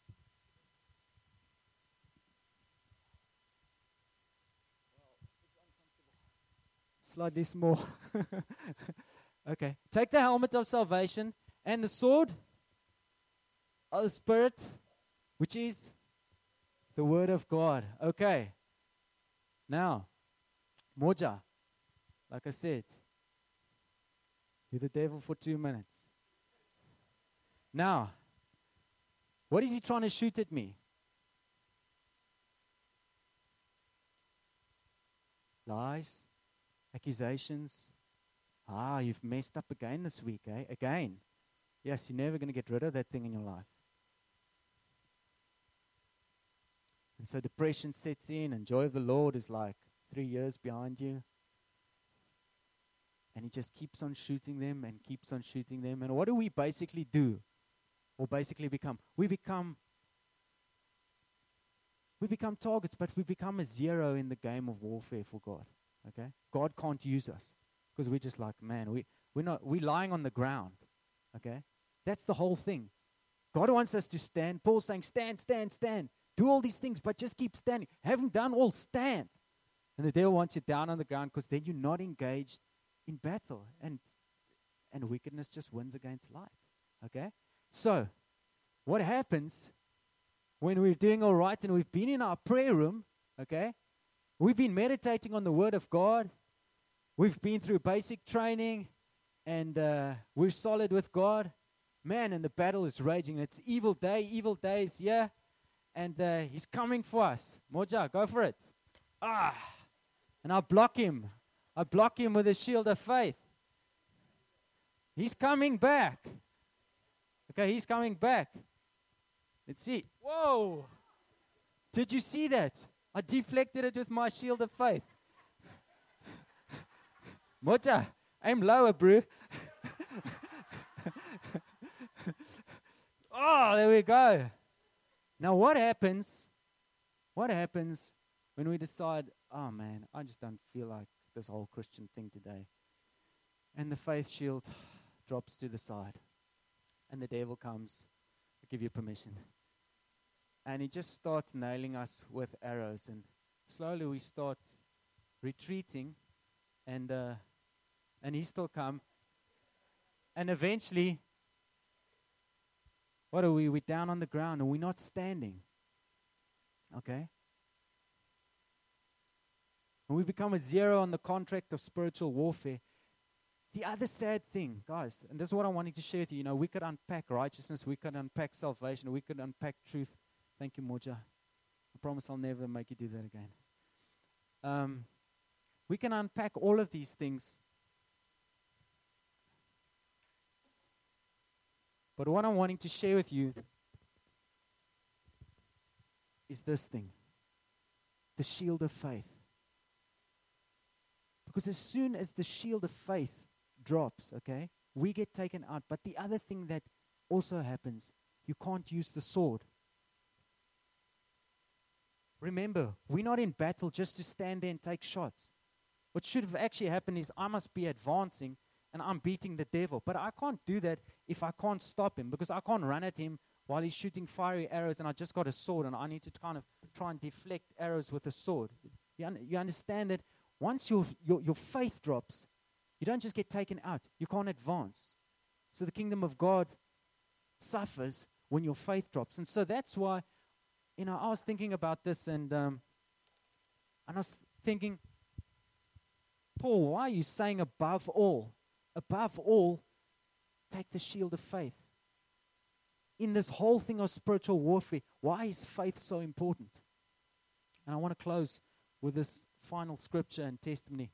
slightly small. Okay. Take the helmet of salvation and the sword of the Spirit, which is the Word of God. Okay. Now, Moja, like I said, you're the devil for 2 minutes. Now, what is he trying to shoot at me? Lies, accusations. You've messed up again this week, eh? Again. Yes, you're never going to get rid of that thing in your life. And so depression sets in, and joy of the Lord is like 3 years behind you. And he just keeps on shooting them and keeps on shooting them. And what do we basically do? Or basically become? We become targets, but we become a zero in the game of warfare for God. Okay? God can't use us because we're just like, man, we're lying on the ground. Okay? That's the whole thing. God wants us to stand. Paul's saying, stand, stand, stand. Do all these things, but just keep standing. Having done all, stand. And the devil wants you down on the ground because then you're not engaged in battle. And wickedness just wins against light. Okay? So, what happens when we're doing all right and we've been in our prayer room, okay? We've been meditating on the Word of God. We've been through basic training, and we're solid with God. Man, and the battle is raging. It's evil days here, and he's coming for us. Moja, go for it. And I block him. I block him with a shield of faith. He's coming back. Okay, he's coming back. Let's see. Whoa! Did you see that? I deflected it with my shield of faith. Moja, aim lower, bro. Oh, there we go. Now, what happens? What happens when we decide, oh man, I just don't feel like this whole Christian thing today? And the faith shield drops to the side. And the devil comes, I give you permission. And he just starts nailing us with arrows. And slowly we start retreating. And he still come. And eventually, what are we? We're down on the ground and we're not standing. Okay? And we become a zero on the contract of spiritual warfare. The other sad thing, guys, and this is what I'm wanting to share with you. You know, we could unpack righteousness, we could unpack salvation, we could unpack truth. Thank you, Moja. I promise I'll never make you do that again. We can unpack all of these things. But what I'm wanting to share with you is this thing. The shield of faith. Because as soon as the shield of faith drops, okay, we get taken out. But the other thing that also happens, you can't use the sword. Remember, we're not in battle just to stand there and take shots. What should have actually happened is I must be advancing and I'm beating the devil. But I can't do that if I can't stop him, because I can't run at him while he's shooting fiery arrows and I just got a sword and I need to kind of try and deflect arrows with a sword. You understand that once your faith drops, you don't just get taken out. You can't advance. So the kingdom of God suffers when your faith drops. And so that's why, you know, I was thinking about this and I was thinking, Paul, why are you saying above all, take the shield of faith? In this whole thing of spiritual warfare, why is faith so important? And I want to close with this final scripture and testimony.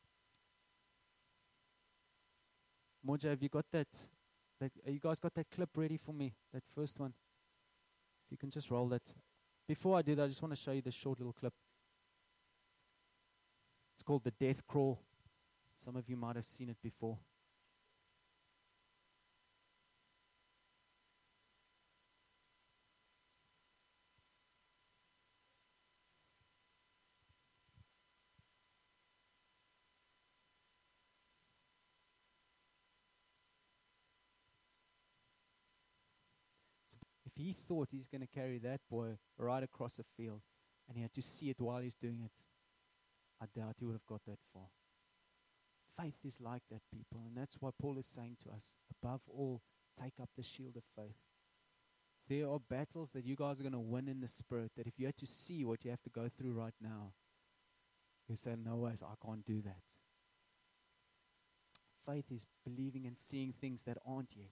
Moja, have you got that? You guys got that clip ready for me? That first one? If you can just roll that. Before I do that, I just want to show you this short little clip. It's called the death crawl. Some of you might have seen it before. If he thought he's going to carry that boy right across a field and he had to see it while he's doing it, I doubt he would have got that far. Faith is like that, people. And that's what Paul is saying to us. Above all, take up the shield of faith. There are battles that you guys are going to win in the spirit, that if you had to see what you have to go through right now, you say, no ways, I can't do that. Faith is believing and seeing things that aren't yet.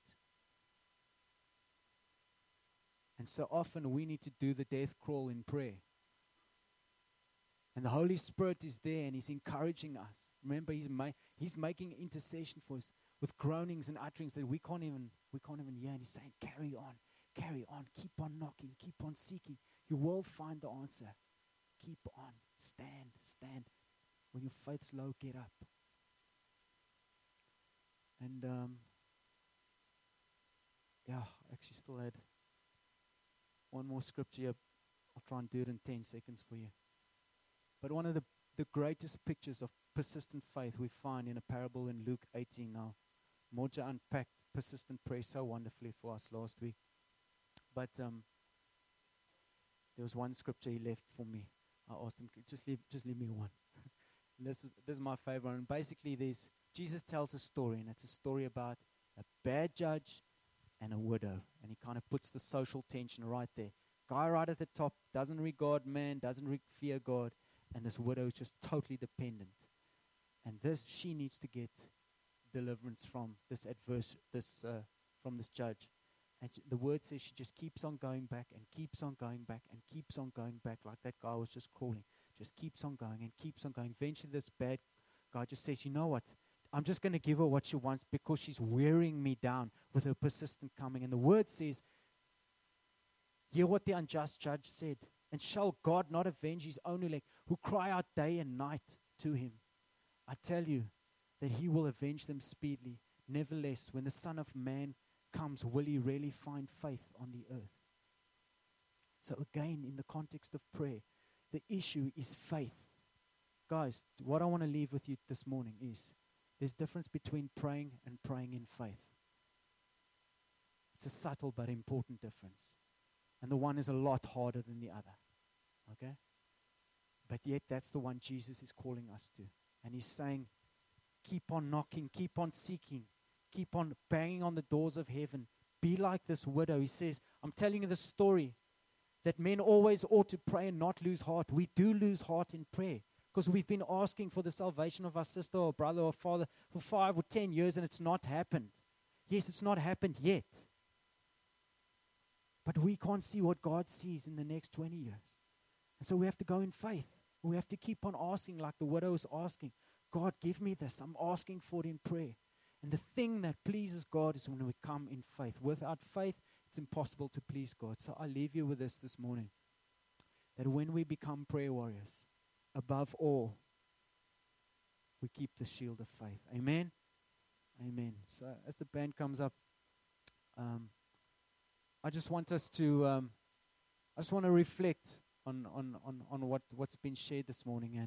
And so often we need to do the death crawl in prayer. And the Holy Spirit is there and He's encouraging us. Remember, He's making intercession for us with groanings and utterings that we can't even hear. And He's saying, carry on, keep on knocking, keep on seeking. You will find the answer. Keep on, stand. When your faith's low, get up. And I actually still had one more scripture here. I'll try and do it in 10 seconds for you. But one of the greatest pictures of persistent faith we find in a parable in Luke 18 now. Moja unpacked persistent prayer so wonderfully for us last week. But there was one scripture he left for me. I asked him, just leave me one. This is my favorite. And basically, Jesus tells a story, and it's a story about a bad judge and a widow. And he kind of puts the social tension right there. Guy right at the top doesn't regard man, doesn't fear God, and this widow is just totally dependent. And she needs to get deliverance from from this judge. And the word says she just keeps on going back and keeps on going back and keeps on going back, like that guy was just crawling. Just keeps on going and keeps on going. Eventually this bad guy just says, you know what? I'm just going to give her what she wants because she's wearing me down with her persistent coming. And the word says, hear what the unjust judge said. And shall God not avenge His own elect who cry out day and night to Him? I tell you that He will avenge them speedily. Nevertheless, when the Son of Man comes, will He really find faith on the earth? So again, in the context of prayer, the issue is faith. Guys, what I want to leave with you this morning is there's a difference between praying and praying in faith. It's a subtle but important difference. And the one is a lot harder than the other. Okay? But yet that's the one Jesus is calling us to. And He's saying, keep on knocking, keep on seeking, keep on banging on the doors of heaven. Be like this widow. He says, I'm telling you the story that men always ought to pray and not lose heart. We do lose heart in prayer because we've been asking for the salvation of our sister or brother or father for 5 or 10 years and it's not happened. Yes, it's not happened yet. But we can't see what God sees in the next 20 years. And so we have to go in faith. We have to keep on asking like the widow is asking. God, give me this. I'm asking for it in prayer. And the thing that pleases God is when we come in faith. Without faith, it's impossible to please God. So I leave you with this morning. That when we become prayer warriors, above all, we keep the shield of faith. Amen? Amen. So as the band comes up, I just want us to, I just want to reflect on what's been shared this morning.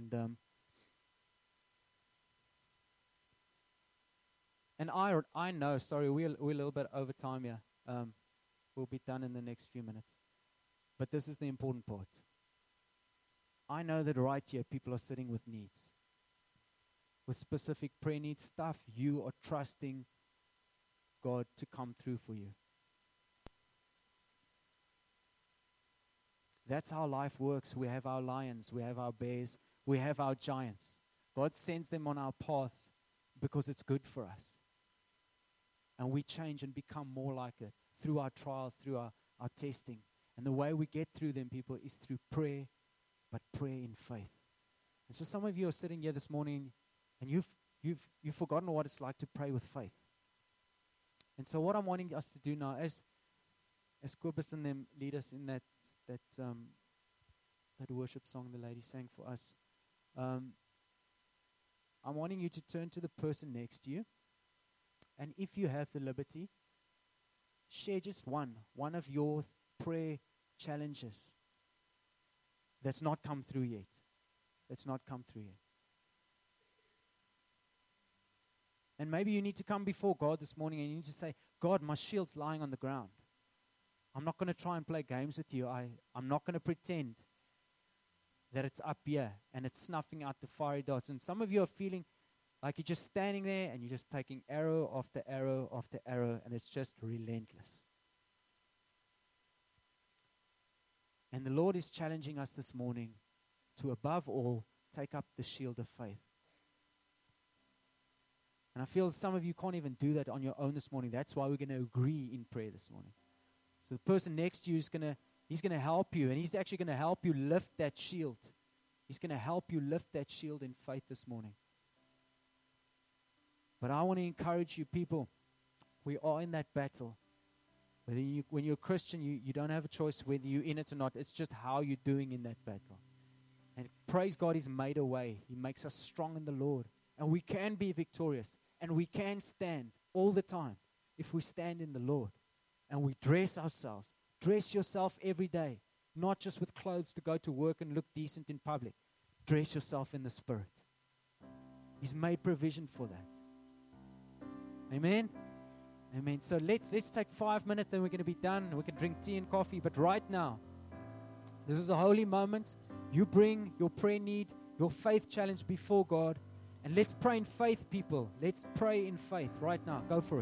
And I know, sorry, we're a little bit over time here. We'll be done in the next few minutes. But this is the important part. I know that right here people are sitting with needs. With specific prayer needs, stuff you are trusting God to come through for you. That's how life works. We have our lions, we have our bears, we have our giants. God sends them on our paths because it's good for us. And we change and become more like it through our trials, through our testing. And the way we get through them, people, is through prayer, but prayer in faith. And so some of you are sitting here this morning and you've forgotten what it's like to pray with faith. And so what I'm wanting us to do now, as Kobus and them lead us in that worship song the lady sang for us, I'm wanting you to turn to the person next to you. And if you have the liberty, share just one of your prayer challenges that's not come through yet. And maybe you need to come before God this morning and you need to say, God, my shield's lying on the ground. I'm not going to try and play games with you. I'm not going to pretend that it's up here and it's snuffing out the fiery darts. And some of you are feeling Like you're just standing there and you're just taking arrow after arrow after arrow, and it's just relentless. And the Lord is challenging us this morning to, above all, take up the shield of faith. And I feel some of you can't even do that on your own this morning. That's why we're going to agree in prayer this morning. So the person next to you is he's going to help you, and he's actually going to help you lift that shield. He's going to help you lift that shield in faith this morning. But I want to encourage you people, we are in that battle. When you're a Christian, you don't have a choice whether you're in it or not. It's just how you're doing in that battle. And praise God, He's made a way. He makes us strong in the Lord. And we can be victorious. And we can stand all the time if we stand in the Lord. And we dress ourselves. Dress yourself every day. Not just with clothes to go to work and look decent in public. Dress yourself in the Spirit. He's made provision for that. Amen? Amen. So let's take 5 minutes, then we're going to be done. We can drink tea and coffee. But right now, this is a holy moment. You bring your prayer need, your faith challenge before God. And let's pray in faith, people. Let's pray in faith right now. Go for it.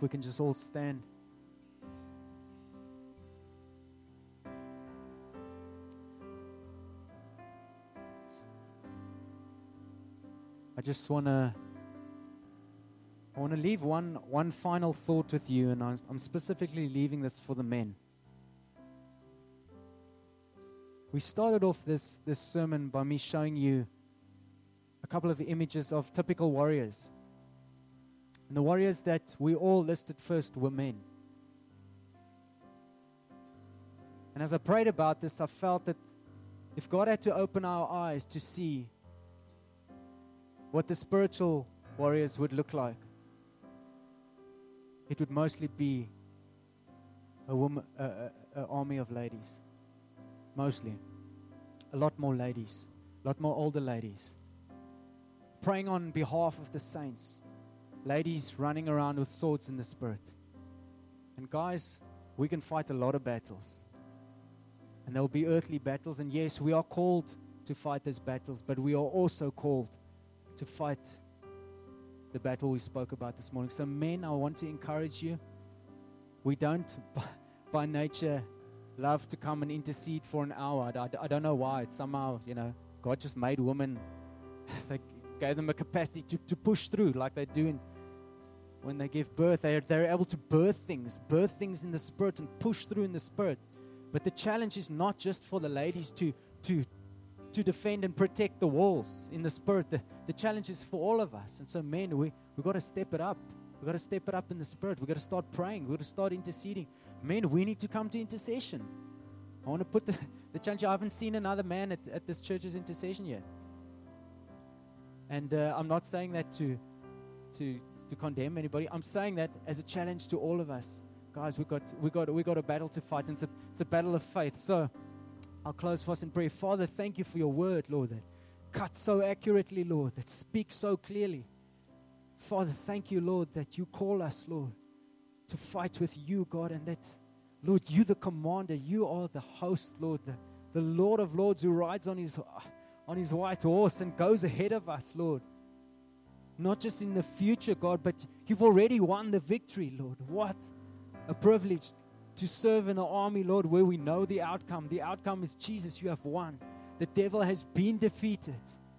we can just all stand. I just want to leave one final thought with you, and I'm specifically leaving this for the men. We started off this sermon by me showing you a couple of images of typical warriors. And the warriors that we all listed first were men. And as I prayed about this, I felt that if God had to open our eyes to see what the spiritual warriors would look like, it would mostly be an army of ladies. Mostly. A lot more ladies. A lot more older ladies. Praying on behalf of the saints. Ladies running around with swords in the spirit. And guys, we can fight a lot of battles. And there will be earthly battles. And yes, we are called to fight those battles, but we are also called to fight the battle we spoke about this morning. So men, I want to encourage you. We don't, by nature, love to come and intercede for an hour. I don't know why. It's somehow, God just made women. They gave them a capacity to push through like they do when they give birth. They're able to birth things in the spirit and push through in the spirit. But the challenge is not just for the ladies to defend and protect the walls in the spirit. The challenge is for all of us. And so men, we've got to step it up. We've got to step it up in the spirit. We've got to start praying. We've got to start interceding. Men, we need to come to intercession. I want to put the challenge. I haven't seen another man at this church's intercession yet. And I'm not saying that to condemn anybody. I'm saying that as a challenge to all of us. Guys, we got a battle to fight, and it's a battle of faith. So I'll close for us in prayer. Father, thank you for your word, Lord, that cuts so accurately, Lord, that speaks so clearly. Father, thank you, Lord, that you call us, Lord, to fight with you, God, and that, Lord, you the commander, you are the host, Lord, the Lord of Lords who rides on his white horse and goes ahead of us, Lord. Not just in the future, God, but you've already won the victory, Lord. What a privilege to serve in an army, Lord, where we know the outcome. The outcome is Jesus, you have won. The devil has been defeated.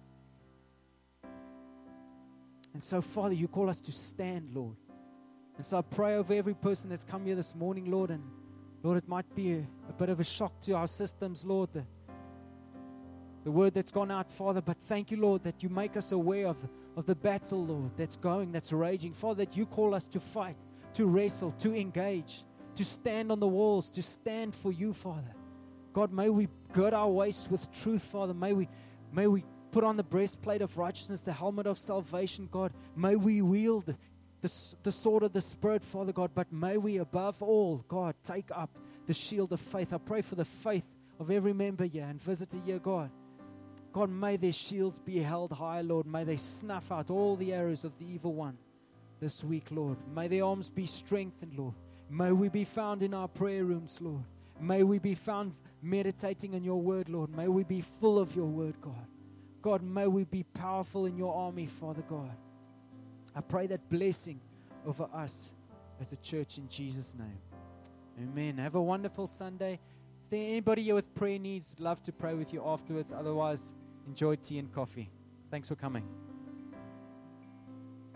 And so, Father, you call us to stand, Lord. And so I pray over every person that's come here this morning, Lord, and Lord, it might be a bit of a shock to our systems, Lord, the word that's gone out, Father, but thank you, Lord, that you make us aware of the battle, Lord, that's raging. Father, that you call us to fight, to wrestle, to engage, to stand on the walls, to stand for you, Father. God, may we gird our waist with truth, Father. May we put on the breastplate of righteousness, the helmet of salvation, God. May we wield the sword of the Spirit, Father God. But may we, above all, God, take up the shield of faith. I pray for the faith of every member here and visitor here, God. God, may their shields be held high, Lord. May they snuff out all the arrows of the evil one this week, Lord. May their arms be strengthened, Lord. May we be found in our prayer rooms, Lord. May we be found meditating on your word, Lord. May we be full of your word, God. God, may we be powerful in your army, Father God. I pray that blessing over us as a church in Jesus' name. Amen. Have a wonderful Sunday. If there's anybody here with prayer needs, love to pray with you afterwards. Otherwise, enjoy tea and coffee. Thanks for coming.